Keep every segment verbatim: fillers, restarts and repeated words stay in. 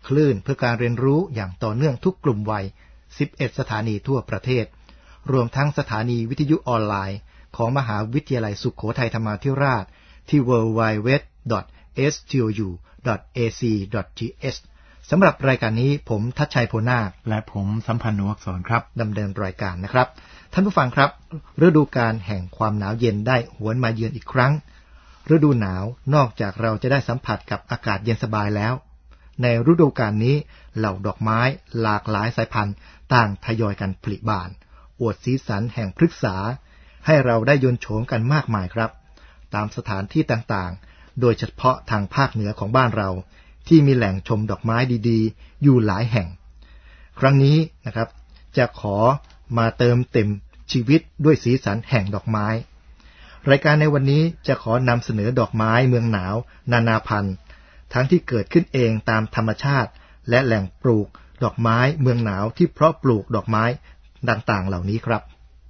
คลื่นเพื่อการเรียนรู้อย่างต่อเนื่องทุกกลุ่มวัยสิบเอ็ดสถานีทั่วประเทศรวมทั้งสถานีวิทยุออนไลน์ของมหาวิทยาลัยสุโขทัยธรรมาธิราชที่ ดับเบิลยู ดับเบิลยู ดับเบิลยู ดอท เอส ที โอ ยู ดอท เอ ซี ดอท ที เอช สำหรับรายการนี้ผมทัชชัยโพนาคและผมสัมพันธ์นวกษรครับดำเนินรายการนะครับท่านผู้ฟังครับฤดูกาลแห่งความหนาวเย็นได้หวนมาเยือนอีกครั้งฤดูหนาวนอกจากเราจะได้สัมผัสกับอากาศเย็นสบายแล้วในฤดูกาลนี้เหล่าดอกไม้หลากหลายสายพันธุ์ต่างทยอยกันผลิบานอวดสีสันแห่งพฤกษาให้เราได้ยนต์โฉมกันมากมายครับตามสถานที่ต่างๆโดยเฉพาะทางภาคเหนือของบ้านเราที่มีแหล่งชมดอกไม้ดีๆอยู่หลายแห่งครั้งนี้นะครับจะขอมาเติมเต็มชีวิตด้วยสีสันแห่งดอกไม้รายการในวันนี้จะขอนำเสนอดอกไม้เมืองหนาวนานาพันธุ์ทั้งที่เกิดขึ้นเองตามธรรมชาติและแหล่งปลูกดอกไม้เมืองหนาวที่เพาะปลูกดอกไม้ต่างๆเหล่านี้ครับ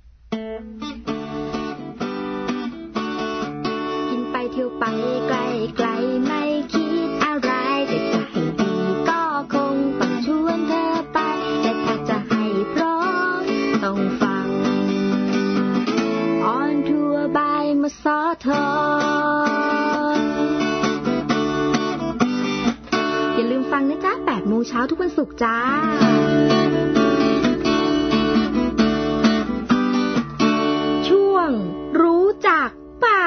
กินไปเที่ยวไปไกลไกลไม่คิดอะไรแต่จะให้ดีก็คงต้องชวนเธอไปแต่ถ้าจะให้พร้อมต้องฟังออนทัวร์บายมสทอย่าลืมฟังนะจ๊ะแปดโมงเช้าทุกวันศุกร์จ้าช่วงรู้จักป่า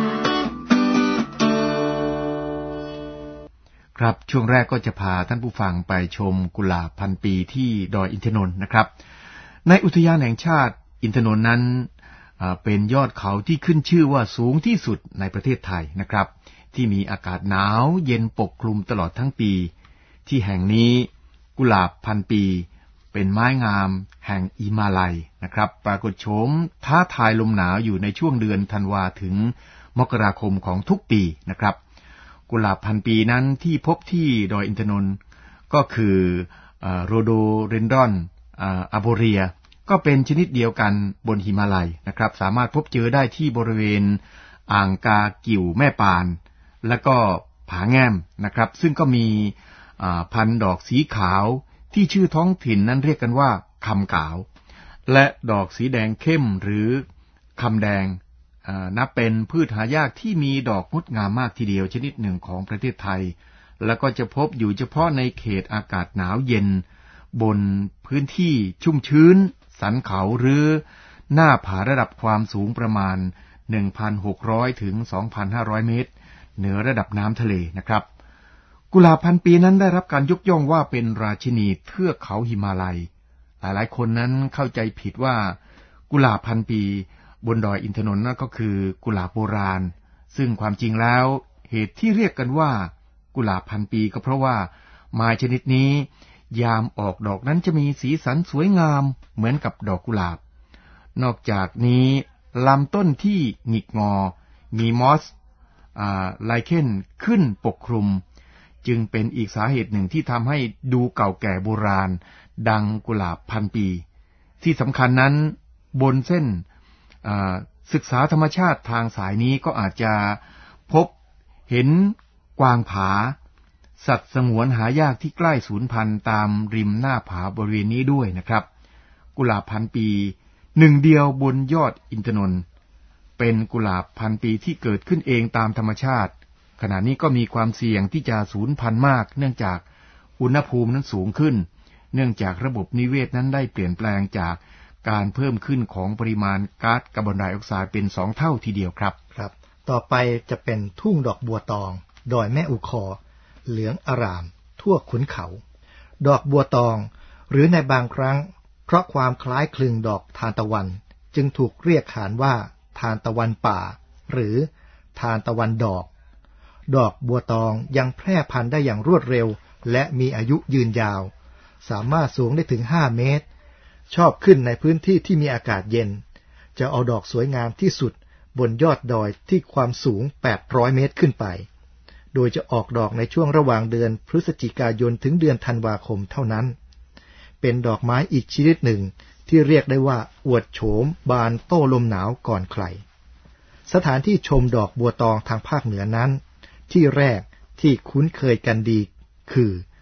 ครับช่วงแรกก็จะพาท่านผู้ฟังไปชมกุหลาบพันปีที่ดอยอินทนนท์นะครับในอุทยานแห่งชาติอินทนนท์นั้นเป็นยอดเขาที่ขึ้นชื่อว่าสูงที่สุดในประเทศไทยนะครับที่มีอากาศหนาวเย็นปกคลุมตลอดทั้งปีที่แห่งนี้กุหลาบพันปีเป็นไม้งามแห่งหิมาลัยนะครับปรากฏโฉมท้าทายลมหนาวอยู่ในช่วงเดือนธันวาถึงมกราคมของทุกปีนะครับกุหลาบพันปีนั้นที่พบที่ดอยอินทนนท์ก็คือโรโดเรนดอนอาโบเรียก็เป็นชนิดเดียวกันบนหิมาลัยนะครับสามารถพบเจอได้ที่บริเวณอ่างกากิ่วแม่ปานและก็ผาแง้มนะครับซึ่งก็มีพันธุ์ดอกสีขาวที่ชื่อท้องถิ่นนั้นเรียกกันว่าคำกาวและดอกสีแดงเข้มหรือคำแดงนับเป็นพืชหายากที่มีดอกงดงามมากทีเดียวชนิดหนึ่งของประเทศไทยแล้วก็จะพบอยู่เฉพาะในเขตอากาศหนาวเย็นบนพื้นที่ชุ่มชื้นสันเขาหรือหน้าผาระดับความสูงประมาณ หนึ่งพันหกร้อย ถึง สองพันห้าร้อย เมตรเหนือระดับน้ำทะเลนะครับกุหลาบพันปีนั้นได้รับการยกย่องว่าเป็นราชินีเทือกเขาหิมาลัยหลายๆคนนั้นเข้าใจผิดว่ากุหลาบพันปีบนดอยอินทนนท์นั่นก็คือกุหลาบโบราณซึ่งความจริงแล้วเหตุที่เรียกกันว่ากุหลาบพันปีก็เพราะว่าไม้ชนิดนี้ยามออกดอกนั้นจะมีสีสันสวยงามเหมือนกับดอกกุหลาบนอกจากนี้ลำต้นที่หงิกงอมีมอสไลเคนขึ้นปกคลุมจึงเป็นอีกสาเหตุหนึ่งที่ทำให้ดูเก่าแก่โบราณดังกุหลาบพันปีที่สำคัญนั้นบนเส้นศึกษาธรรมชาติทางสายนี้ก็อาจจะพบเห็นกวางผาสัตว์สงวนหายากที่ใกล้สูญพันธุ์ตามริมหน้าผาบริเวณนี้ด้วยนะครับกุหลาบพันปีหนึ่งเดียวบนยอดอินทนนท์เป็นกุหลาบพันปีที่เกิดขึ้นเองตามธรรมชาติขณะนี้ก็มีความเสี่ยงที่จะสูญพันธุ์มากเนื่องจากอุณหภูมินั้นสูงขึ้นเนื่องจากระบบนิเวศนั้นได้เปลี่ยนแปลงจากการเพิ่มขึ้นของปริมาณก๊าซคาร์บอนไดออกไซด์เป็นสองเท่าทีเดียวครับครับต่อไปจะเป็นทุ่งดอกบัวตองดอยแม่อุคอเหลืองอร่ามทั่วขุนเขาดอกบัวตองหรือในบางครั้งเพราะความคล้ายคลึงดอกทานตะวันจึงถูกเรียกขานว่าทานตะวันป่าหรือทานตะวันดอกดอกบัวตองยังแพร่พันธุ์ได้อย่างรวดเร็วและมีอายุยืนยาวสามารถสูงได้ถึงห้าเมตรชอบขึ้นในพื้นที่ที่มีอากาศเย็นจะเอาดอกสวยงามที่สุดบนยอดดอยที่ความสูงแปดร้อยเมตรขึ้นไปโดยจะออกดอกในช่วงระหว่างเดือนพฤศจิกายนถึงเดือนธันวาคมเท่านั้นเป็นดอกไม้อีกชนิดหนึ่งที่เรียกได้ว่าอวดโฉมบานโต้ลมหนาวก่อนใครสถานที่ชมดอกบัวตองทางภาคเหนือนั้นที่แรกที่คุ้นเคยกันดีคือ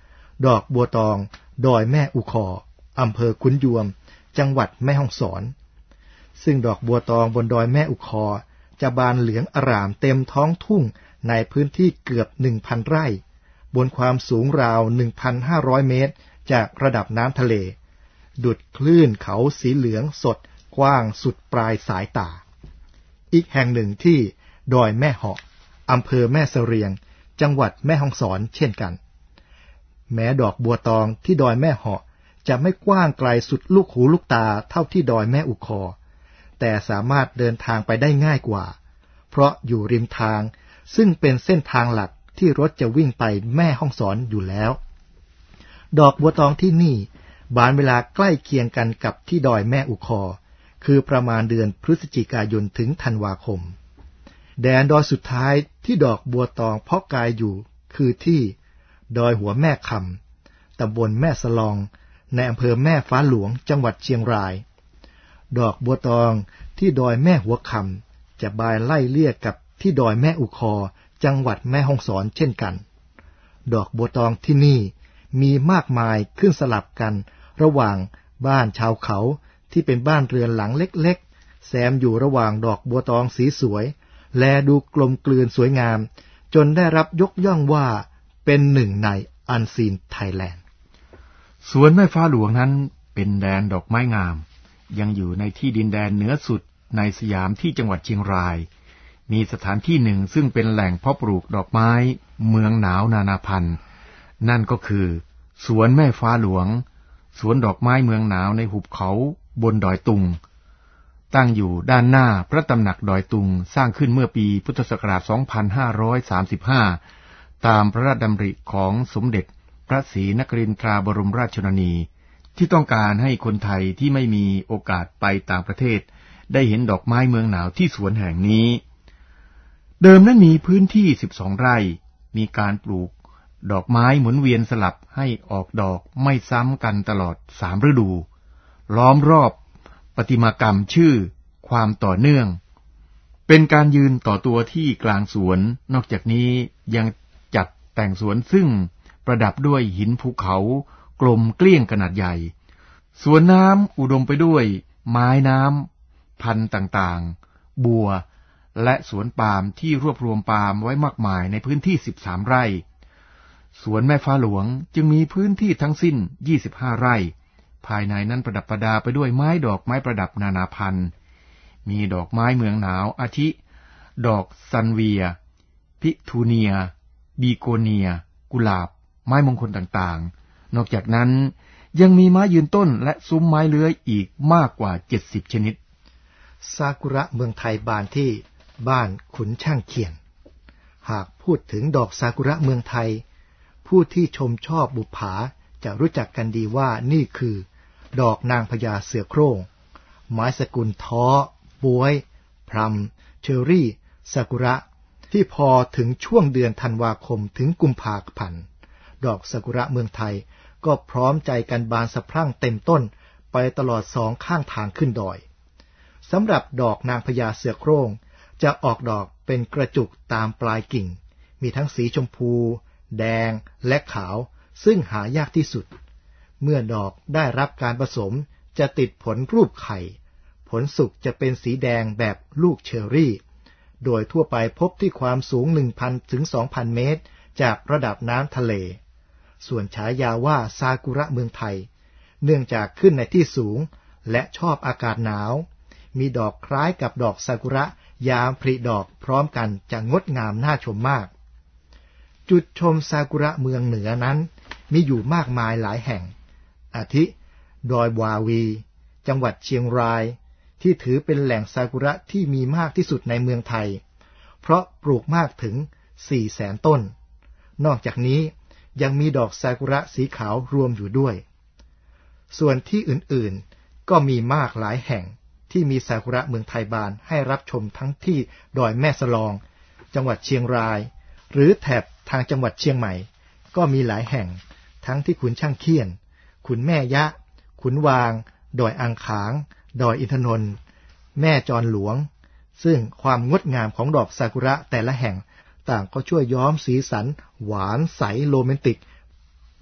ดอกบัวตองดอยแม่อุคออำเภอขุนยวมจังหวัดแม่ฮ่องสอนซึ่งดอกบัวตองบนดอยแม่อุคอจะบานเหลืองอร่ามเต็มท้องทุ่งในพื้นที่เกือบ หนึ่งพัน ไร่บนความสูงราว หนึ่งพันห้าร้อย เมตรจากระดับน้ำทะเลดุจคลื่นเขาสีเหลืองสดกว้างสุดปลายสายตาอีกแห่งหนึ่งที่ดอยแม่เหาะอำเภอแม่เสรียงจังหวัดแม่ฮ่องสอนเช่นกันแม้ดอกบัวตองที่ดอยแม่เหาะจะไม่กว้างไกลสุดลูกหูลูกตาเท่าที่ดอยแม่อุคอแต่สามารถเดินทางไปได้ง่ายกว่าเพราะอยู่ริมทางซึ่งเป็นเส้นทางหลักที่รถจะวิ่งไปแม่ฮ่องสอนอยู่แล้วดอกบัวตองที่นี่บานเวลาใกล้เคียงกันกับที่ดอยแม่อุคอคือประมาณเดือนพฤศจิกายนถึงธันวาคมแดนดอยสุดท้ายที่ดอกบัวตองเพาะกายอยู่คือที่ดอยหัวแม่คำตำบลแม่สลองในอำเภอแม่ฟ้าหลวงจังหวัดเชียงรายดอกบัวตองที่ดอยแม่หัวคำจะบานไล่เลี่ยกับที่ดอยแม่อุคอจังหวัดแม่ฮ่องสอนเช่นกันดอกบัวตองที่นี่มีมากมายขึ้นสลับกันระหว่างบ้านชาวเขาที่เป็นบ้านเรือนหลังเล็กๆแซมอยู่ระหว่างดอกบัวตองสีสวยแลดูกลมกลืนสวยงามจนได้รับยกย่องว่าเป็นหนึ่งในอันซีนไทยแลนด์สวนแม่ฟ้าหลวงนั้นเป็นแดนดอกไม้งามยังอยู่ในที่ดินแดนเหนือสุดในสยามที่จังหวัดเชียงรายมีสถานที่หนึ่งซึ่งเป็นแหล่งเพาะปลูกดอกไม้เมืองหนาวนานาพันธุ์นั่นก็คือสวนแม่ฟ้าหลวงสวนดอกไม้เมืองหนาวในหุบเขาบนดอยตุงตั้งอยู่ด้านหน้าพระตำหนักดอยตุงสร้างขึ้นเมื่อปีพุทธศักราช สองพันห้าร้อยสามสิบห้า ตามพระราชดำริของสมเด็จพระศรีนครินทราบรมราชชนนีที่ต้องการให้คนไทยที่ไม่มีโอกาสไปต่างประเทศได้เห็นดอกไม้เมืองหนาวที่สวนแห่งนี้เดิมนั้นมีพื้นที่สิบสองไร่มีการปลูกดอกไม้หมุนเวียนสลับให้ออกดอกไม่ซ้ำกันตลอดสามฤดูล้อมรอบประติมากรรมชื่อความต่อเนื่องเป็นการยืนต่อตัวที่กลางสวนนอกจากนี้ยังจัดแต่งสวนซึ่งประดับด้วยหินภูเขากลมเกลี้ยงขนาดใหญ่สวนน้ำอุดมไปด้วยไม้น้ำพันธุ์ต่างๆบัวและสวนปาล์มที่รวบรวมปาล์มไว้มากมายในพื้นที่สิบสามไร่สวนแม่ฟ้าหลวงจึงมีพื้นที่ทั้งสิ้นยี่สิบห้าไร่ภายในนั้นประดับประดาไปด้วยไม้ดอกไม้ประดับนานาพันธุ์มีดอกไม้เมืองหนาวอาทิดอกซันเวียพิทูเนียบีโกเนียกุหลาบไม้มงคลต่างๆนอกจากนั้นยังมีไม้ยืนต้นและซุ้มไม้เลื้อยอีกมากกว่าเจ็ดสิบชนิดซากุระเมืองไทยบานที่บ้านขุนช่างเขียนหากพูดถึงดอกซากุระเมืองไทยผู้ที่ชมชอบบุปผาจะรู้จักกันดีว่านี่คือดอกนางพญาเสือโคร่งไม้สกุลท้อบ๊วยพลัมเชอรี่ซากุระที่พอถึงช่วงเดือนธันวาคมถึงกุมภาพันธ์ดอกซากุระเมืองไทยก็พร้อมใจกันบานสะพรั่งเต็มต้นไปตลอดสองข้างทางขึ้นดอยสำหรับดอกนางพญาเสือโคร่งจะออกดอกเป็นกระจุกตามปลายกิ่งมีทั้งสีชมพูแดงและขาวซึ่งหายากที่สุดเมื่อดอกได้รับการผสมจะติดผลรูปไข่ผลสุกจะเป็นสีแดงแบบลูกเชอร์รี่โดยทั่วไปพบที่ความสูง หนึ่งพัน ถึง สองพัน เมตรจากระดับน้ำทะเลส่วนฉายาว่าซากุระเมืองไทยเนื่องจากขึ้นในที่สูงและชอบอากาศหนาวมีดอกคล้ายกับดอกซากุระยามผลิดอกพร้อมกันจะงดงามน่าชมมากจุดชมซากุระเมืองเหนือนั้นมีอยู่มากมายหลายแห่งอาทิดอยวาวีจังหวัดเชียงรายที่ถือเป็นแหล่งซากุระที่มีมากที่สุดในเมืองไทยเพราะปลูกมากถึง สี่แสน ต้นนอกจากนี้ยังมีดอกซากุระสีขาวรวมอยู่ด้วยส่วนที่อื่นๆก็มีมากหลายแห่งที่มีซากุระเมืองไทยบานให้รับชมทั้งที่ดอยแม่สลองจังหวัดเชียงรายหรือแถบทางจังหวัดเชียงใหม่ก็มีหลายแห่งทั้งที่ขุนช่างเคียนขุนแม่ยะขุนวางดอยอ่างขางดอยอินทนนท์แม่จอนหลวงซึ่งความงดงามของดอกซากุระแต่ละแห่งต่างก็ช่วยย้อมสีสันหวานใสโรแมนติกค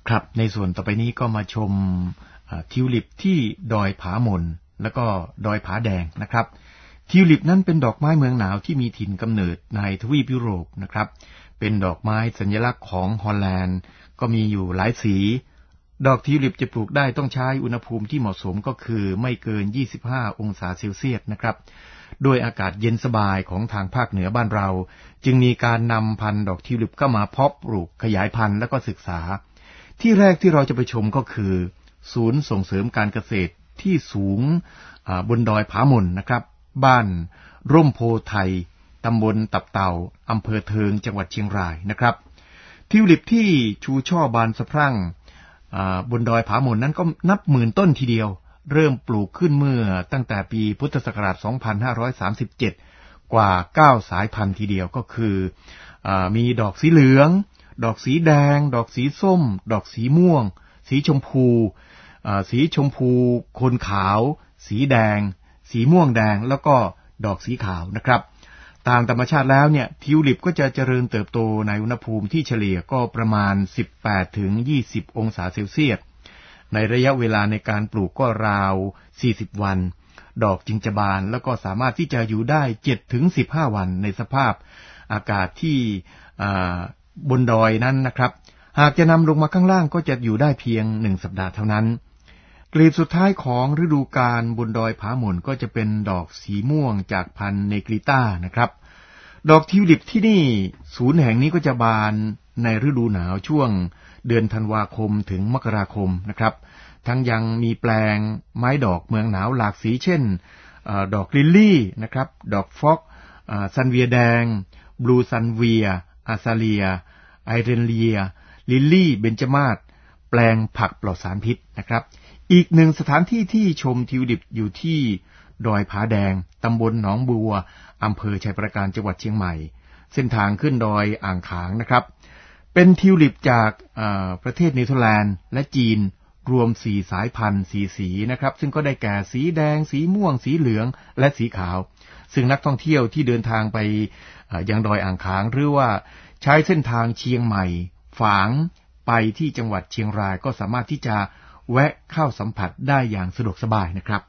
ครับในส่วนต่อไปนี้ก็มาชมทิวลิปที่ดอยผาหม่นแล้วก็ดอยผาแดงนะครับทิวลิปนั้นเป็นดอกไม้เมืองหนาวที่มีถิ่นกำเนิดในทวีปยุโรปนะครับเป็นดอกไม้สัญลักษณ์ของฮอลแลนด์ก็มีอยู่หลายสีดอกทิวลิปจะปลูกได้ต้องใช้อุณหภูมิที่เหมาะสมก็คือไม่เกินยี่สิบห้าองศาเซลเซียสนะครับโดยอากาศเย็นสบายของทางภาคเหนือบ้านเราจึงมีการนำพันธุ์ดอกทิวลิปเข้ามาเพาะปลูกขยายพันธุ์และก็ศึกษาที่แรกที่เราจะไปชมก็คือศูนย์ส่งเสริมการเกษตรที่สูงบนดอยผาหม่นนะครับบ้านร่มโพไทยตำบลตับเต่าอำเภอเทิงจังหวัดเชียงรายนะครับทิวลิปที่ชูช่อบานสะพรั่งบนดอยผาหม่นนั้นก็นับหมื่นต้นทีเดียวเริ่มปลูกขึ้นเมื่อตั้งแต่ปีพุทธศักราชสองพันห้าร้อยสามสิบเจ็ดกว่าเก้าสายพันธุ์ทีเดียวก็คือมีดอกสีเหลืองดอกสีแดงดอกสีส้มดอกสีม่วงสีชมพูสีชมพูโคนขาวสีแดงสีม่วงแดงแล้วก็ดอกสีขาวนะครับตามธรรมชาติแล้วเนี่ยทิวลิปก็จะเจริญเติบโตในอุณหภูมิที่เฉลี่ยก็ประมาณ สิบแปดถึงยี่สิบ องศาเซลเซียสในระยะเวลาในการปลูกก็ราวสี่สิบวันดอกจึงจะบานแล้วก็สามารถที่จะอยู่ได้ เจ็ดถึงสิบห้า วันในสภาพอากาศที่บนดอยนั้นนะครับหากจะนำลงมาข้างล่างก็จะอยู่ได้เพียงหนึ่งสัปดาห์เท่านั้นกลีบสุดท้ายของฤดูกาลบนดอยผาหม่นก็จะเป็นดอกสีม่วงจากพันธุ์เนกริต้านะครับดอกทิวลิปที่นี่ศูนย์แห่งนี้ก็จะบานในฤดูหนาวช่วงเดือนธันวาคมถึงมกราคมนะครับทั้งยังมีแปลงไม้ดอกเมืองหนาวหลากสีเช่นดอกลิลลี่นะครับดอกฟ็อกซันเวียแดงบลูซันเวียอาซาเลียไอเรนเลียลิลลี่เบญจมาศแปลงผักปลอดสารพิษนะครับอีกหนึ่งสถานที่ที่ชมทิวลิปอยู่ที่ดอยผาแดงตำบลหนองบัวอำเภอชัยปราการจังหวัดเชียงใหม่เส้นทางขึ้นดอยอ่างขางนะครับเป็นทิวลิปจากประเทศเนเธอร์แลนด์และจีนรวมสี่สายพันธุ์สี่สีนะครับซึ่งก็ได้แก่สีแดงสีม่วงสีเหลืองและสีขาวซึ่งนักท่องเที่ยวที่เดินทางไปยังดอยอ่างขางหรือว่าใช้เส้นทางเชียงใหม่ฝางไปที่จังหวัดเชียงรายก็สามารถที่จะแวะเข้าสัมผัสได้อย่างสะดวกสบายนะครับ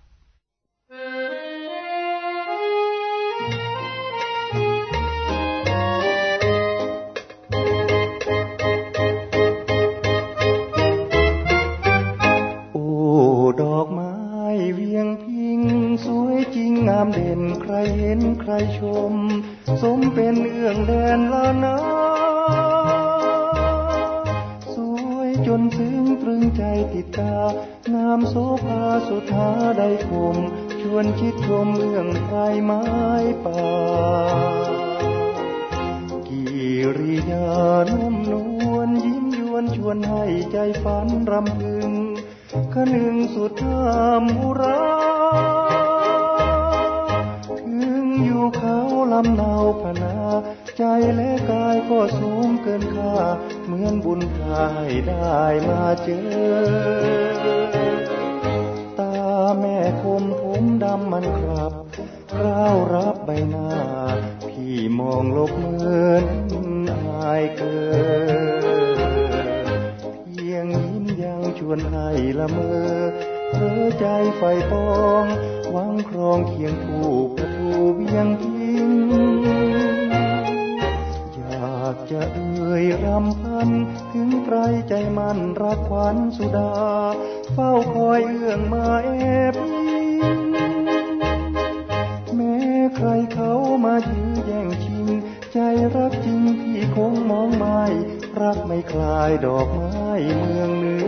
โอ้ดอกไม้เวียงพิงสวยจริงงามเด่นใครเห็นใครชมสมเป็นเอื้องแดนละนาจนซึ้งตรึงใจติดตางามโสภาสุธาได้คมชวนคิดชมเรื่องไพรไม้ป่ากิริยานุ่มนวลยิ้มยวนชวนให้ใจฝันรำพึงคนึงสุดท่ามอุราถึงอยู่เขาลำเนาพนาใจและกายก็สูงเกินค่าเหมือนบุญพาให้ได้มาเจอตาแม่คมผมดำมันครับกล้าวรับใบหน้าพี่มองลบเหมือนอายเกินเพียงยิ้มยังชวนให้ละเมอเพ้อใจไฟปองหวังครองเคียงคู่ประตูเวียงพิงอยากจะเอ่ยรำพันถึงไกลใจมันรักขวัญสุดาเฝ้าคอยเอื้องมาแอบยิงแม้ใครเขามายื้อแย่งชิงใจรักจริงพี่คงมองไม่รักไม่คลายดอกไม้เมืองเหนือ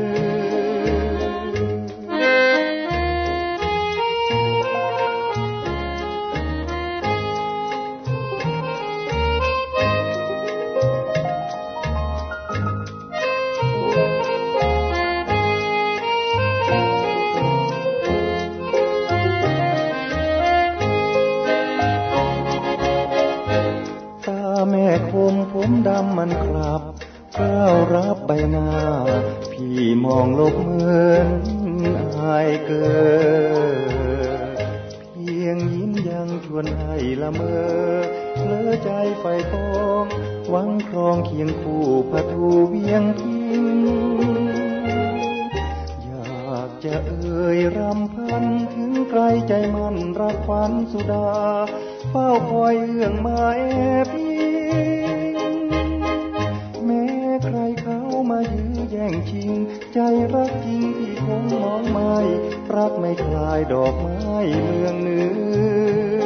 ผมดำมันครับก้าวรับใบหน้าพี่มองโลกเหมือนอายเกินเพียงยิ้มยังชวนให้ละเมอเพลอใจไฟปองหวังครองเคียงคู่ประตูเวียงพิอยากจะเอ่ยรำพันถึงไกลใจมันรักฝันสุดาเฝ้าคอยเอื้องมาแอบอิงแม้ใครเขามายื้อแย่งชิงใจรักจริงที่คงมองไม่รักไม่คลายดอกไม้เมืองเหนือ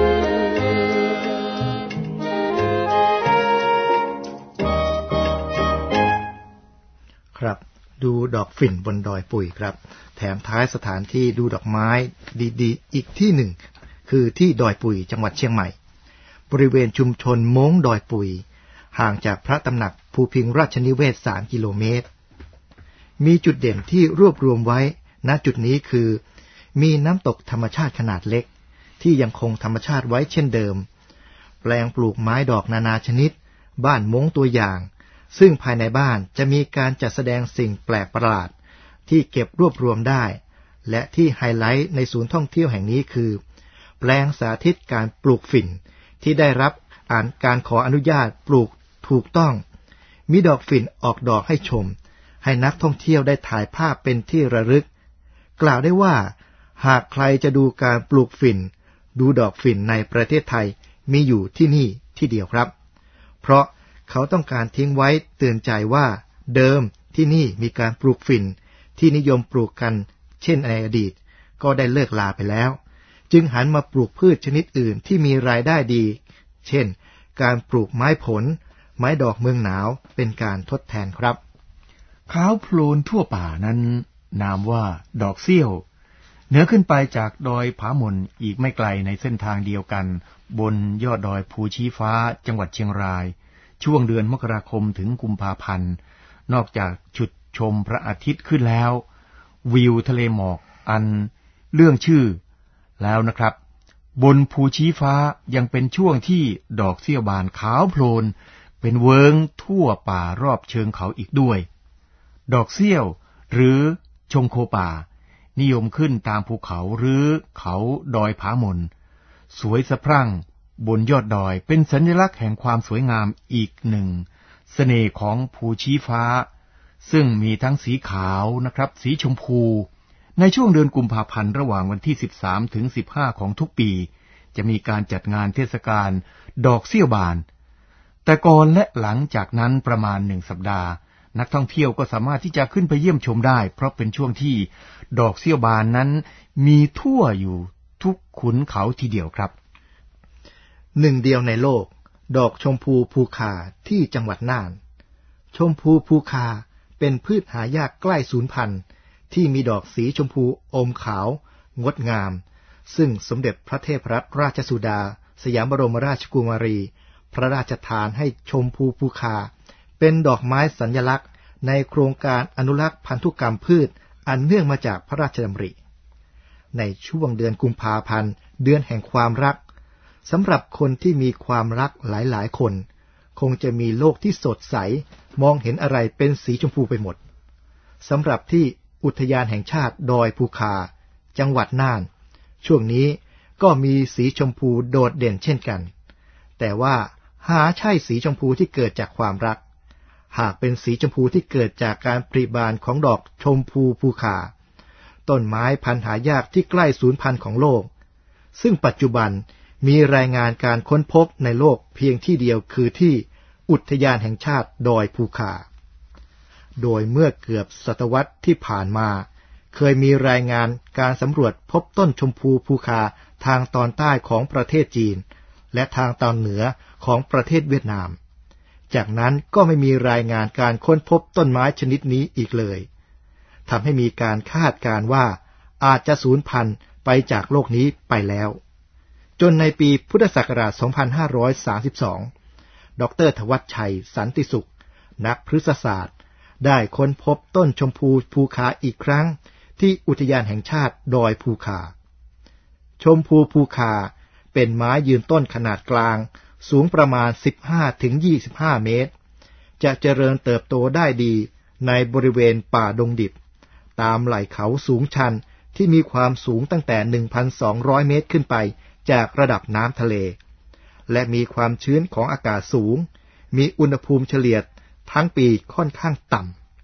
ครับดูดอกฝิ่นบนดอยปุ๋ยครับแถมท้ายสถานที่ดูดอกไม้ดีๆอีกที่หนึ่งคือที่ดอยปุ๋ยจังหวัดเชียงใหม่บริเวณชุมชนม้งดอยปุ๋ยห่างจากพระตำหนักภูพิงราชนิเวศสามกิโลเมตรมีจุดเด่นที่รวบรวมไว้ณจุดนี้คือมีน้ำตกธรรมชาติขนาดเล็กที่ยังคงธรรมชาติไว้เช่นเดิมแปลงปลูกไม้ดอกนานาชนิดบ้านม้งตัวอย่างซึ่งภายในบ้านจะมีการจัดแสดงสิ่งแปลกประหลาดที่เก็บรวบรวมได้และที่ไฮไลท์ในศูนย์ท่องเที่ยวแห่งนี้คือแปลงสาธิตการปลูกฝิ่นที่ได้รับอ่านการขออนุญาตปลูกถูกต้องมีดอกฝิ่นออกดอกให้ชมให้นักท่องเที่ยวได้ถ่ายภาพเป็นที่ระลึกกล่าวได้ว่าหากใครจะดูการปลูกฝิ่นดูดอกฝิ่นในประเทศไทยมีอยู่ที่นี่ที่เดียวครับเพราะเขาต้องการทิ้งไว้เตือนใจว่าเดิมที่นี่มีการปลูกฝิ่นที่นิยมปลูกกันเช่นในอดีตก็ได้เลิกลาไปแล้วจึงหันมาปลูกพืชชนิดอื่นที่มีรายได้ดีเช่นการปลูกไม้ผลไม้ดอกเมืองหนาวเป็นการทดแทนครับขาวโพลนทั่วป่านั้นนามว่าดอกเสี้ยวเหนือขึ้นไปจากดอยผาหม่นอีกไม่ไกลในเส้นทางเดียวกันบนยอดดอยภูชี้ฟ้าจังหวัดเชียงรายช่วงเดือนมกราคมถึงกุมภาพันธ์นอกจากจุดชมพระอาทิตย์ขึ้นแล้ววิวทะเลหมอกอันเรื่องชื่อแล้วนะครับบนภูชี้ฟ้ายังเป็นช่วงที่ดอกเสี้ยวบานขาวโพลนเป็นเวิ้งทั่วป่ารอบเชิงเขาอีกด้วยดอกเสี้ยวหรือชงโคป่านิยมขึ้นตามภูเขาหรือเขาดอยผาหม่นสวยสะพรั่งบนยอดดอยเป็นสัญลักษณ์แห่งความสวยงามอีกหนึ่งเสน่ห์ของภูชี้ฟ้าซึ่งมีทั้งสีขาวนะครับสีชมพูในช่วงเดือนกุมภาพันธ์ระหว่างวันที่สิบสามถึงสิบห้าของทุกปีจะมีการจัดงานเทศกาลดอกเสี้ยวบานแต่ก่อนและหลังจากนั้นประมาณหนึ่งสัปดาห์นักท่องเที่ยวก็สามารถที่จะขึ้นไปเยี่ยมชมได้เพราะเป็นช่วงที่ดอกเสี้ยวบานนั้นมีทั่วอยู่ทุกขุนเขาทีเดียวครับหนึ่งเดียวในโลกดอกชมพูภูคาที่จังหวัดน่านชมพูภูคาเป็นพืชหายากใกล้สูญพันธุ์ที่มีดอกสีชมพูอมขาวงดงามซึ่งสมเด็จพระเทพรัตนราชสุดาสยามบรมราชกุมารีพระราชทานให้ชมพูภูคาเป็นดอกไม้สัญลักษณ์ในโครงการอนุรักษ์พันธุกรรมพืชอันเนื่องมาจากพระราชดำริในช่วงเดือนกุมภาพันธ์เดือนแห่งความรักสำหรับคนที่มีความรักหลายๆคนคงจะมีโลกที่สดใสมองเห็นอะไรเป็นสีชมพูไปหมดสำหรับที่อุทยานแห่งชาติดอยภูคาจังหวัดน่านช่วงนี้ก็มีสีชมพูโดดเด่นเช่นกันแต่ว่าหาใช่สีชมพูที่เกิดจากความรักหากเป็นสีชมพูที่เกิดจากการปริบานของดอกชมพูภูคาต้นไม้พันธุ์หายากที่ใกล้สูญพันธุ์ของโลกซึ่งปัจจุบันมีรายงานการค้นพบในโลกเพียงที่เดียวคือที่อุทยานแห่งชาติดอยภูคาโดยเมื่อเกือบศตวรรษที่ผ่านมาเคยมีรายงานการสำรวจพบต้นชมพูภูคาทางตอนใต้ของประเทศจีนและทางตอนเหนือของประเทศเวียดนามจากนั้นก็ไม่มีรายงานการค้นพบต้นไม้ชนิดนี้อีกเลยทำให้มีการคาดการณ์ว่าอาจจะสูญพันธุ์ไปจากโลกนี้ไปแล้วจนในปีพุทธศักราช สองพันห้าร้อยสามสิบสอง ดร.ธวัชชัย สันติสุขนักพฤกษศาสตร์ได้ค้นพบต้นชมพูภูคาอีกครั้งที่อุทยานแห่งชาติดอยภูคาชมพูภูคาเป็นไม้ยืนต้นขนาดกลางสูงประมาณ สิบห้าถึงยี่สิบห้า เมตรจะเจริญเติบโตได้ดีในบริเวณป่าดงดิบตามไหล่เขาสูงชันที่มีความสูงตั้งแต่ หนึ่งพันสองร้อย เมตรขึ้นไปจากระดับน้ำทะเลและมีความชื้นของอากาศสูงมีอุณหภูมิเฉลี่ยทั้งปีค่อนข้างต่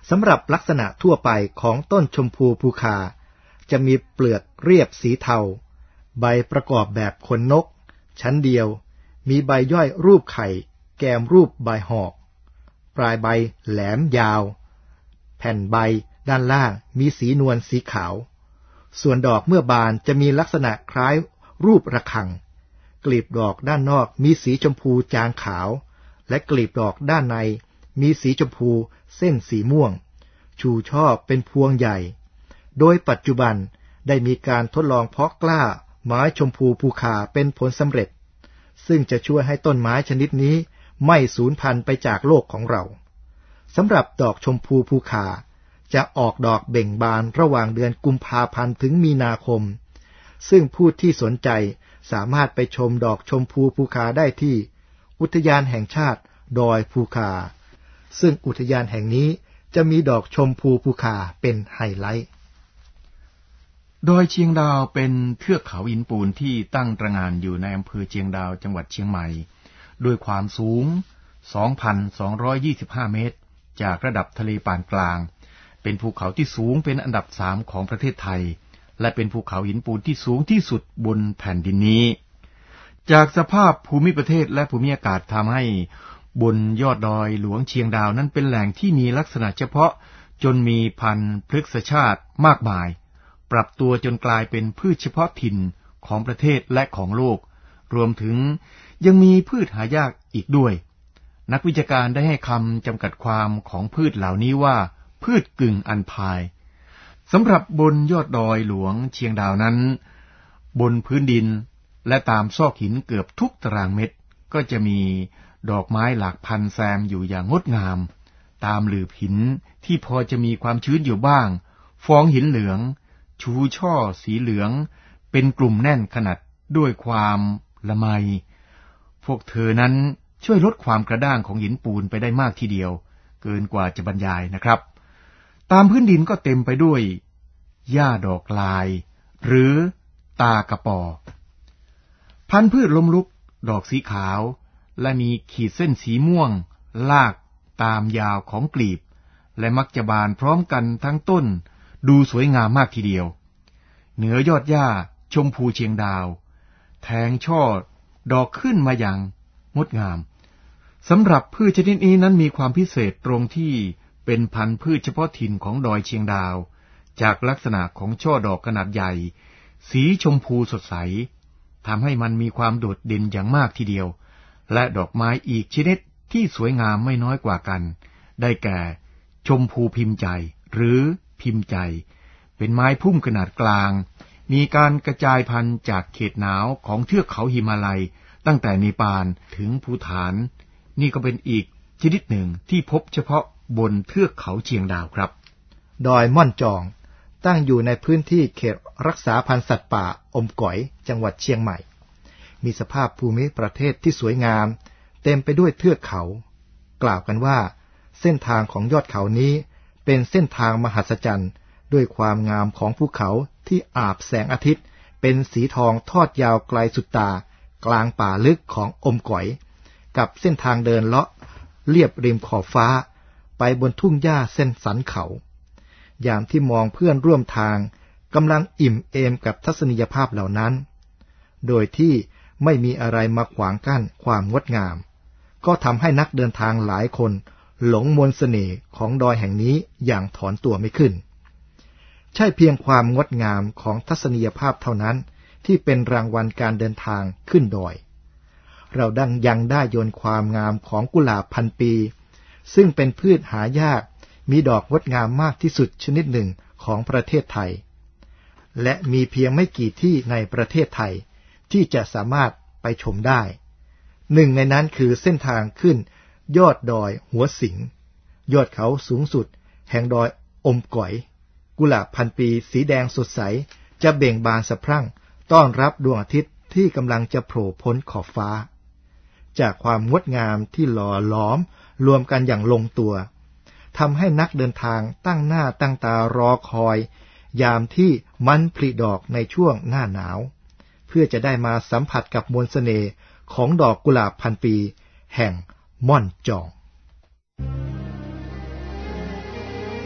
สำหรับลักษณะทั่วไปของต้นชมพูภูคาจะมีเปลือกเรียบสีเทาใบประกอบแบบขนนกชั้นเดียวมีใบย่อยรูปไข่แกมรูปใบหอกปลายใบแหลมยาวแผ่นใบด้านล่างมีสีนวลสีขาวส่วนดอกเมื่อบานจะมีลักษณะคล้ายรูประฆังกลีบดอกด้านนอกมีสีชมพูจางขาวและกลีบดอกด้านในมีสีชมพูเส้นสีม่วงชูช่อเป็นพวงใหญ่โดยปัจจุบันได้มีการทดลองเพาะกล้าไม้ชมพูภูคาเป็นผลสำเร็จซึ่งจะช่วยให้ต้นไม้ชนิดนี้ไม่สูญพันธุ์ไปจากโลกของเราสำหรับดอกชมพูภูคาจะออกดอกเบ่งบานระหว่างเดือนกุมภาพันธ์ถึงมีนาคมซึ่งผู้ที่สนใจสามารถไปชมดอกชมพูภูคาได้ที่อุทยานแห่งชาติดอยภูคาซึ่งอุทยานแห่งนี้จะมีดอกชมพูภูคาเป็นไฮไลท์ดอยเชียงดาวเป็นเทือกเขาหินปูนที่ตั้งตระหง่านอยู่ในอำเภอเชียงดาวจังหวัดเชียงใหม่ด้วยความสูง สองพันสองร้อยยี่สิบห้า เมตรจากระดับทะเลปานกลางเป็นภูเขาที่สูงเป็นอันดับสามของประเทศไทยและเป็นภูเขาหินปูนที่สูงที่สุดบนแผ่นดินนี้จากสภาพภูมิประเทศและภูมิอากาศทำให้บนยอดดอยหลวงเชียงดาวนั้นเป็นแหล่งที่มีลักษณะเฉพาะจนมีพันธุ์พฤกษชาติมากมายปรับตัวจนกลายเป็นพืชเฉพาะถิ่นของประเทศและของโลกรวมถึงยังมีพืชหายากอีกด้วยนักวิชาการได้ให้คำจำกัดความของพืชเหล่านี้ว่าพืชกึ่งอัลไพน์สำหรับบนยอดดอยหลวงเชียงดาวนั้นบนพื้นดินและตามซอกหินเกือบทุกตารางเมตรก็จะมีดอกไม้หลากพันแซมอยู่อย่างงดงามตามหลืบหินที่พอจะมีความชื้นอยู่บ้างฟองหินเหลืองชูช่อสีเหลืองเป็นกลุ่มแน่นขนาดด้วยความละไมพวกเธอนั้นช่วยลดความกระด้างของหินปูนไปได้มากทีเดียวเกินกว่าจะบรรยายนะครับตามพื้นดินก็เต็มไปด้วยหญ้าดอกลายหรือตากระปอพันธุ์พืชล้มลุกดอกสีขาวและมีขีดเส้นสีม่วงลากตามยาวของกลีบและมักจะบานพร้อมกันทั้งต้นดูสวยงามมากทีเดียวเหนือยอดหญ้าชมพูเชียงดาวแทงช่อดอกขึ้นมาอย่างงดงามสำหรับพืชชนิดนี้นั้นมีความพิเศษตรงที่เป็นพันธุ์พืชเฉพาะถิ่นของดอยเชียงดาวจากลักษณะของช่อดอกขนาดใหญ่สีชมพูสดใสทำให้มันมีความโดดเด่นอย่างมากทีเดียวและดอกไม้อีกชนิดที่สวยงามไม่น้อยกว่ากันได้แก่ชมพูพิมพ์ใจหรือพิมพ์ใจเป็นไม้พุ่มขนาดกลางมีการกระจายพันธุ์จากเขตหนาวของเทือกเขาหิมาลัยตั้งแต่เนปาลถึงภูฏานนี่ก็เป็นอีกชนิดหนึ่งที่พบเฉพาะบนเทือกเขาเชียงดาวครับดอยม่อนจองตั้งอยู่ในพื้นที่เขตรักษาพันธุ์สัตว์ป่าอมก๋อยจังหวัดเชียงใหม่มีสภาพภูมิประเทศที่สวยงามเต็มไปด้วยเทือกเขากล่าวกันว่าเส้นทางของยอดเขานี้เป็นเส้นทางมหัศจรรย์ด้วยความงามของภูเขาที่อาบแสงอาทิตย์เป็นสีทองทอดยาวไกลสุดตากลางป่าลึกของอมก๋อยกับเส้นทางเดินเลาะเลียบริมขอบฟ้าไปบนทุ่งหญ้าเส้นสันเขายามที่มองเพื่อนร่วมทางกำลังอิ่มเอมกับทัศนียภาพเหล่านั้นโดยที่ไม่มีอะไรมาขวางกั้นความงดงามก็ทำให้นักเดินทางหลายคนหลงมนต์เสน่ห์ของดอยแห่งนี้อย่างถอนตัวไม่ขึ้นใช่เพียงความงดงามของทัศนียภาพเท่านั้นที่เป็นรางวัลการเดินทางขึ้นดอยเราดังยังได้โยนความงามของกุหลาบพันปีซึ่งเป็นพืชหายากมีดอกงดงามมากที่สุดชนิดหนึ่งของประเทศไทยและมีเพียงไม่กี่ที่ในประเทศไทยที่จะสามารถไปชมได้หนึ่งในนั้นคือเส้นทางขึ้นยอดดอยหัวสิงยอดเขาสูงสุดแห่งดอยอมก๋อยกุหลาบพันปีสีแดงสดใสจะเบ่งบานสะพรั่งต้อนรับดวงอาทิตย์ที่กำลังจะโผล่พ้นขอบฟ้าจากความงดงามที่หล่อหลอมรวมกันอย่างลงตัวทำให้นักเดินทางตั้งหน้าตั้งตารอคอยยามที่มันผลิดอกในช่วงหน้าหนาวเพื่อจะได้มาสัมผัสกับมนต์เสน่ห์ของดอกกุหลาบพันปีแห่งม่อนจอง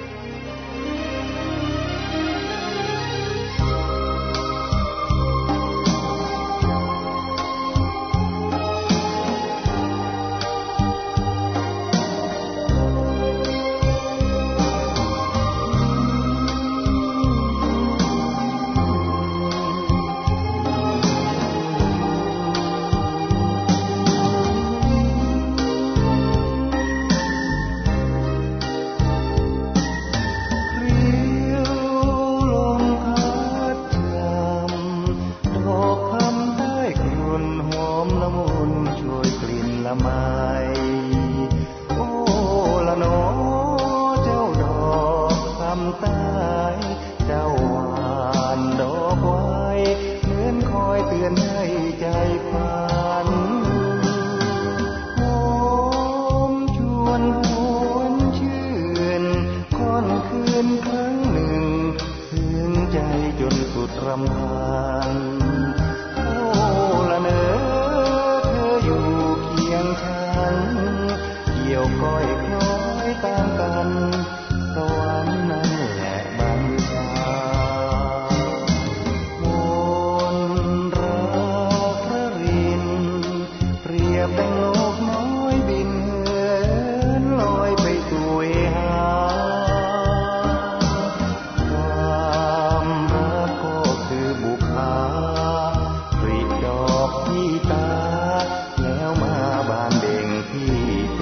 คืนครั้งหนึ่งถึงใจจนสุดรำพันโอ้ละเนอเธออยู่เคียงฉันเกี่ยวก้อยคล้อยตามกันสวรรค์นั้นแหละบัญชามนต์รักพระรินเปรียบดังนกน้อยบินเหินลอยไปสู่เวหาความรักก็คือบุพภาปริดอกที่ตาแล้วมาบานเบ่งที่ใจ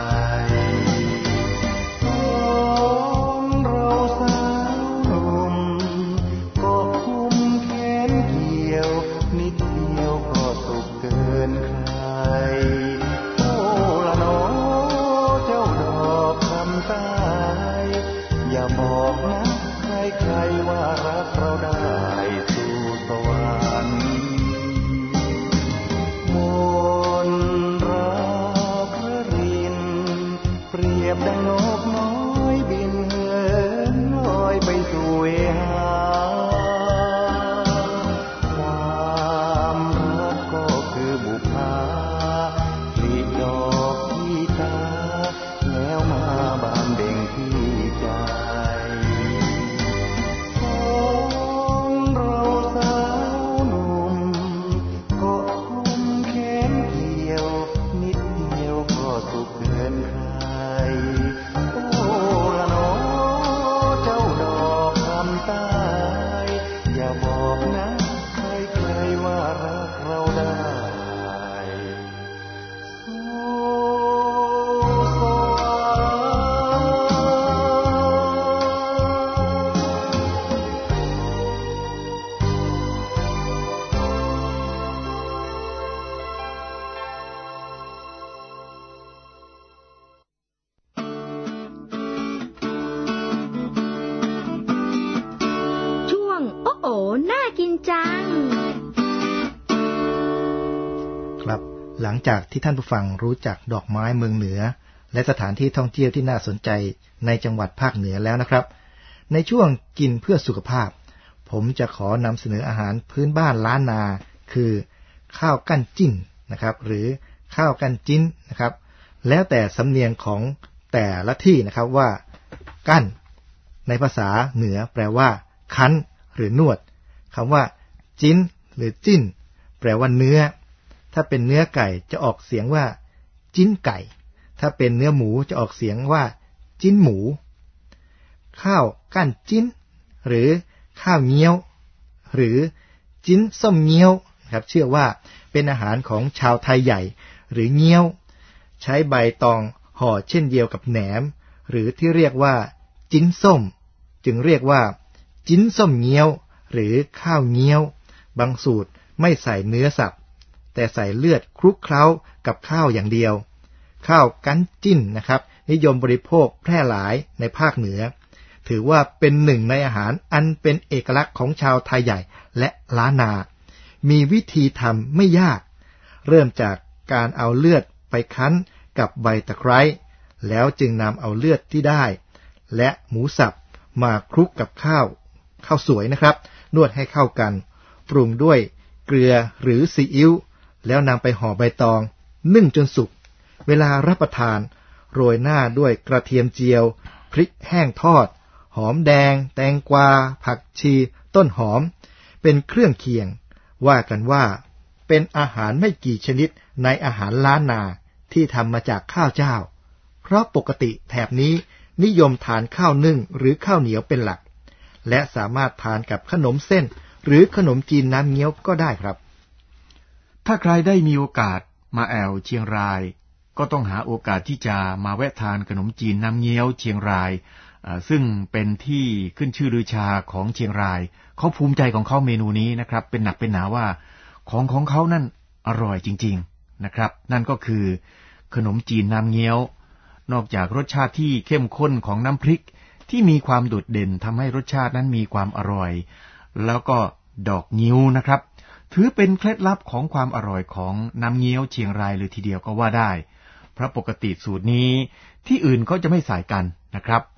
ของเราสาวหนุ่มก็คุ้มแขนเกี่ยวนิดเดียวก็สุขเกินใครโอ้ละน้อเจ้าดอกคำใต้อย่าบอกนะใครๆว่ารักเราได้สู่สวรรค์มนต์รักพระรินเปรียบดังนกน้อยบินเหินลอยไปสู่เวหาความรักก็คือบุพภาผลิดอกที่ตาแล้วมาบานเบ่งที่ใจของเราสาวหนุ่มก็คุ้มแขนเกี่ยวนิดเดียวก็สุขเกินใครโอ้ละน้อเจ้าดอกคำใต้อย่าบอกนะใครๆว่ารักเราได้ช่วงโอ้โอน่ากินจังครับหลังจากที่ท่านผู้ฟังรู้จักดอกไม้เมืองเหนือและสถานที่ท่องเที่ยวที่น่าสนใจในจังหวัดภาคเหนือแล้วนะครับในช่วงกินเพื่อสุขภาพผมจะขอนำเสนออาหารพื้นบ้านล้านนาคือข้าวกั้นจิ้นนะครับหรือข้าวกั้นจิ้นนะครับแล้วแต่สำเนียงของแต่ละที่นะครับว่ากั้นในภาษาเหนือแปลว่าคั้นหรือนวดคำว่าจิ้นหรือจิ้นแปลว่าเนื้อถ้าเป็นเนื้อไก่จะออกเสียงว่าจิ้นไก่ถ้าเป็นเนื้อหมูจะออกเสียงว่าจิ้นหมูข้าวกั้นจิ้นหรือข้าวเงี้ยวหรือจิ้นส้มเงี้ยวครับเชื่อว่าเป็นอาหารของชาวไทยใหญ่หรือเงี้ยวใช้ใบตองห่อเช่นเดียวกับแหนมหรือที่เรียกว่าจิ้นส้มจึงเรียกว่าจิ้นส้มเงี้ยวหรือข้าวเงี้ยวบางสูตรไม่ใส่เนื้อสับแต่ใส่เลือดคลุกเคล้ากับข้าวอย่างเดียวข้าวกั้นจิ้นนะครับนิยมบริโภคแพร่หลายในภาคเหนือถือว่าเป็นหนึ่งในอาหารอันเป็นเอกลักษณ์ของชาวไทยใหญ่และล้านนามีวิธีทำไม่ยากเริ่มจากการเอาเลือดไปคั้นกับใบตะไคร้แล้วจึงนำเอาเลือดที่ได้และหมูสับมาคลุกกับข้าวข้าวสวยนะครับนวดให้เข้ากันปรุงด้วยเกลือหรือซีอิ๊วแล้วนำไปห่อใบตองนึ่งจนสุกเวลารับประทานโรยหน้าด้วยกระเทียมเจียวพริกแห้งทอดหอมแดงแตงกวาผักชีต้นหอมเป็นเครื่องเคียงว่ากันว่าเป็นอาหารไม่กี่ชนิดในอาหารล้านนาที่ทำมาจากข้าวเจ้าเพราะปกติแถบนี้นิยมทานข้าวนึ่งหรือข้าวเหนียวเป็นหลักและสามารถทานกับขนมเส้นหรือขนมจีนน้ำเงี้ยวก็ได้ครับถ้าใครได้มีโอกาสมาแอวเชียงรายก็ต้องหาโอกาสที่จะมาแวะทานขนมจีนน้ำเงี้ยวเชียงรายซึ่งเป็นที่ขึ้นชื่อลือชาของเชียงรายเขาภูมิใจของเขาเมนูนี้นะครับเป็นหนักเป็นหนาว่าของของเขานั่นอร่อยจริงๆนะครับนั่นก็คือขนมจีนน้ำเงี้ยวนอกจากรสชาติที่เข้มข้นของน้ำพริกที่มีความโดดเด่นทำให้รสชาตินั้นมีความอร่อยแล้วก็ดอกงิ้วนะครับถือเป็นเคล็ดลับของความอร่อยของน้ำเงี้ยวเชียงรายเลยทีเดียวก็ว่าได้เพราะปกติสูตรนี้ที่อื่นเขาจะไม่ใส่กันนะครับ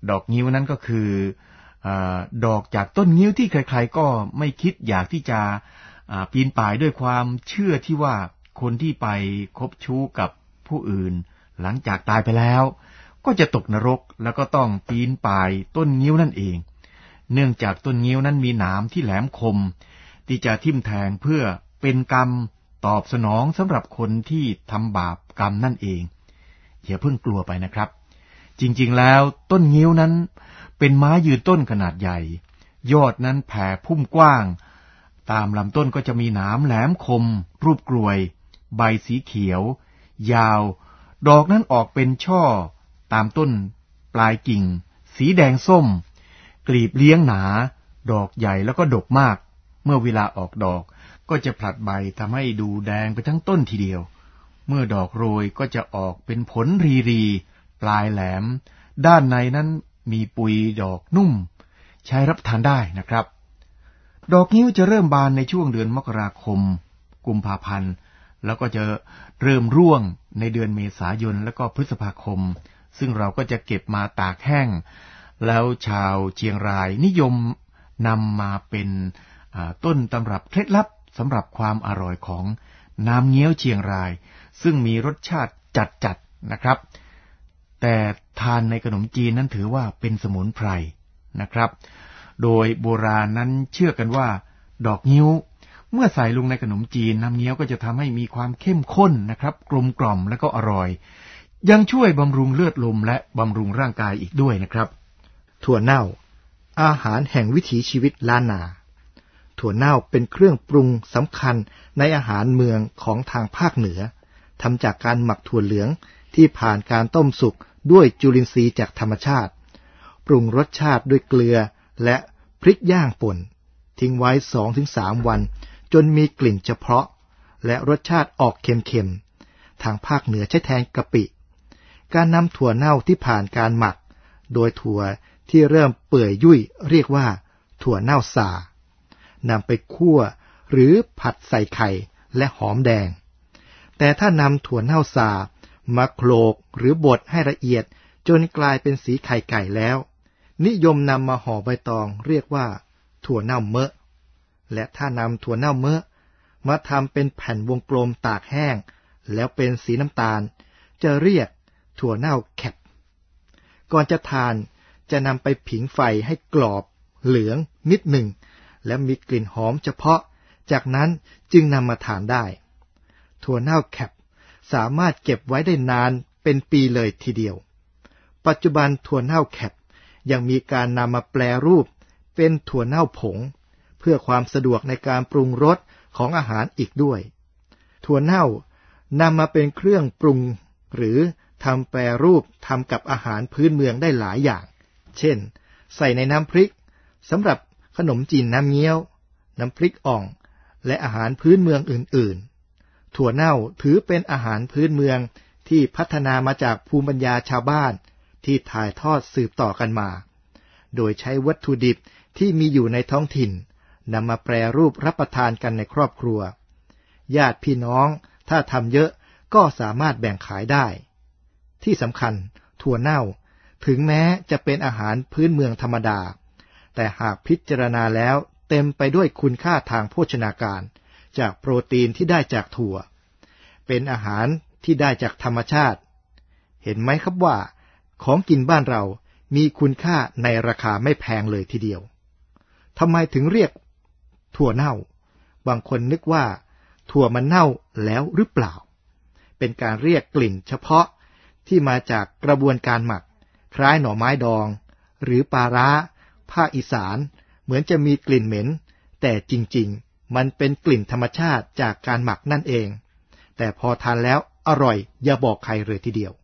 ดอกงิ้วนั้นก็คือดอกจากต้นงิ้วที่ใครๆก็ไม่คิดอยากที่จะปีนป่ายด้วยความเชื่อที่ว่าคนที่ไปคบชู้กับผู้อื่นหลังจากตายไปแล้วก็จะตกนรกแล้วก็ต้องปีนป่ายต้นงิ้วนั่นเองเนื่องจากต้นงิ้วนั้นมีหนามที่แหลมคมที่จะทิ่มแทงเพื่อเป็นกรรมตอบสนองสำหรับคนที่ทำบาปกรรมนั่นเองอย่าเพิ่งกลัวไปนะครับจริงๆแล้วต้นงิ้วนั้นเป็นไม้ยืนต้นขนาดใหญ่ยอดนั้นแผ่พุ่มกว้างตามลำต้นก็จะมีหนามแหลมคมรูปกลวยใบสีเขียวยาวดอกนั้นออกเป็นช่อตามต้นปลายกิ่งสีแดงส้มกลีบเลี้ยงหนาดอกใหญ่แล้วก็ดกมากเมื่อเวลาออกดอกก็จะผลัดใบทำให้ดูแดงไปทั้งต้นทีเดียวเมื่อดอกโรยก็จะออกเป็นผลรีรีปลายแหลมด้านในนั้นมีปุยดอกนุ่มใช้รับประทานได้นะครับดอกงิ้วจะเริ่มบานในช่วงเดือนมกราคมกุมภาพันธ์แล้วก็จะเริ่มร่วงในเดือนเมษายนและก็พฤษภาคมซึ่งเราก็จะเก็บมาตากแห้งแล้วชาวเชียงรายนิยมนำมาเป็นต้นตำรับเคล็ดลับสำหรับความอร่อยของน้ำเงี้ยวเชียงรายซึ่งมีรสชาติจัดๆนะครับแต่ทานในขนมจีนนั้นถือว่าเป็นสมุนไพรนะครับโดยโบราณนั้นเชื่อกันว่าดอกงิ้วเมื่อใส่ลงในขนมจีนน้ำเงี้ยวก็จะทำให้มีความเข้มข้นนะครับกลมกล่อมและก็อร่อยยังช่วยบำรุงเลือดลมและบำรุงร่างกายอีกด้วยนะครับถั่วเน่าอาหารแห่งวิถีชีวิตล้านนาถั่วเน่าเป็นเครื่องปรุงสำคัญในอาหารเมืองของทางภาคเหนือทำจากการหมักถั่วเหลืองที่ผ่านการต้มสุกด้วยจุลินทรีย์จากธรรมชาติปรุงรสชาติด้วยเกลือและพริกย่างป่นทิ้งไว้ สองถึงสาม วันจนมีกลิ่นเฉพาะและรสชาติออกเค็มๆทางภาคเหนือใช้แทนกะปิการนำถั่วเน่าที่ผ่านการหมักโดยถั่วที่เริ่มเปื่อยยุ่ยเรียกว่าถั่วเน่าสานำไปคั่วหรือผัดใส่ไข่และหอมแดงแต่ถ้านำถั่วเน่าสามาโขลกหรือบดให้ละเอียดจนกลายเป็นสีไข่ไก่แล้วนิยมนำมาห่อใบตองเรียกว่าถั่วเน่าเมอะและถ้านำถั่วเน่าเมอะมาทำเป็นแผ่นวงกลมตากแห้งแล้วเป็นสีน้ำตาลจะเรียกถั่วเน่าแคบก่อนจะทานจะนำไปผิงไฟให้กรอบเหลืองนิดหนึ่งและมีกลิ่นหอมเฉพาะจากนั้นจึงนำมาทานได้ถั่วเน่าแคบสามารถเก็บไว้ได้นานเป็นปีเลยทีเดียวปัจจุบันถั่วเน่าแคบยังมีการนำมาแปรรูปเป็นถั่วเน่าผงเพื่อความสะดวกในการปรุงรสของอาหารอีกด้วยถั่วเน่านำมาเป็นเครื่องปรุงหรือทำแปรรูปทำกับอาหารพื้นเมืองได้หลายอย่างเช่นใส่ในน้ำพริกสำหรับขนมจีนน้ำเงี้ยวน้ำพริกอ่องและอาหารพื้นเมืองอื่นๆถั่วเน่าถือเป็นอาหารพื้นเมืองที่พัฒนามาจากภูมิปัญญาชาวบ้านที่ถ่ายทอดสืบต่อกันมาโดยใช้วัตถุดิบที่มีอยู่ในท้องถิ่นนำมาแปรรูปรับประทานกันในครอบครัวญาติพี่น้องถ้าทำเยอะก็สามารถแบ่งขายได้ที่สำคัญถั่วเน่าถึงแม้จะเป็นอาหารพื้นเมืองธรรมดาแต่หากพิจารณาแล้วเต็มไปด้วยคุณค่าทางโภชนาการจากโปรตีนที่ได้จากถั่วเป็นอาหารที่ได้จากธรรมชาติเห็นไหมครับว่าของกินบ้านเรามีคุณค่าในราคาไม่แพงเลยทีเดียวทำไมถึงเรียกถั่วเน่าบางคนนึกว่าถั่วมันเน่าแล้วหรือเปล่าเป็นการเรียกกลิ่นเฉพาะที่มาจากกระบวนการหมักคล้ายหน่อไม้ดองหรือปลาร้าภาคอีสานเหมือนจะมีกลิ่นเหม็นแต่จริงๆมันเป็นกลิ่นธรรมชาติจากการหมักนั่นเองแต่พอทานแล้วอร่อยอย่าบอกใครเลยทีเดียว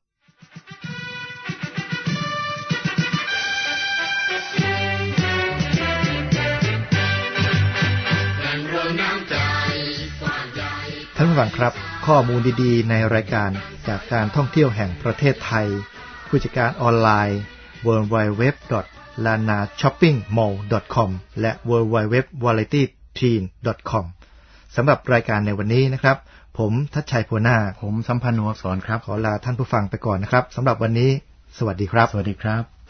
ท่านผู้ฟังครับข้อมูลดีๆในรายการจากการท่องเที่ยวแห่งประเทศไทยผู้จัดการออนไลน์ ดับเบิลยู ดับเบิลยู ดับเบิลยู ดอท ลานา ช็อปปิ้ง มอลล์ ดอท คอม และ ดับเบิลยู ดับเบิลยู ดับเบิลยู ดอท วาไรตี้ ทีน ดอท คอม สำหรับรายการในวันนี้นะครับผมทัชชัยโพนาผมสัมพันธ์ นวอักษรครับขอลาท่านผู้ฟังไปก่อนนะครับสำหรับวันนี้สวัสดีครับสวัสดีครับ